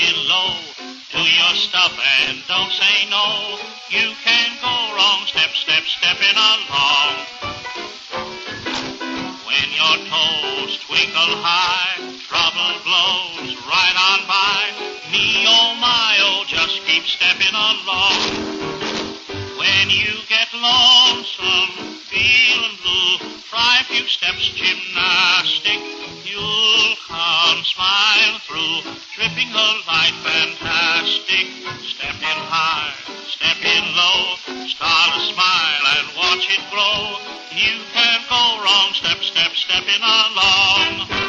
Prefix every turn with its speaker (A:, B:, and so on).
A: in low. Do your stuff and don't say no. You can't go wrong, stepping along. When your toes twinkle high, trouble blows right on by. Me, oh my, oh, just keep stepping along. When you get lonesome, feeling blue, try a few steps gymnastic. You'll come smile through, tripping a light fantastic. Step in high, step in low, start a smile and watch it grow. You can't go wrong, stepping along.